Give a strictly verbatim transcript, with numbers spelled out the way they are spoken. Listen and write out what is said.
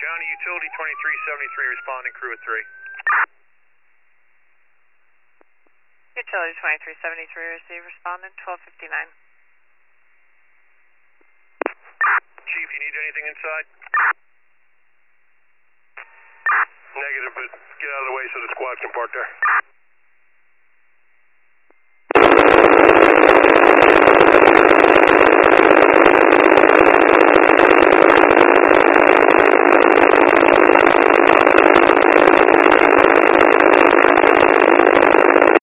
County Utility twenty-three seventy-three responding, crew at three. Utility twenty-three seventy-three receive, responding twelve fifty-nine. Chief, you need anything inside? Negative, but get out of the way so the squad can park there.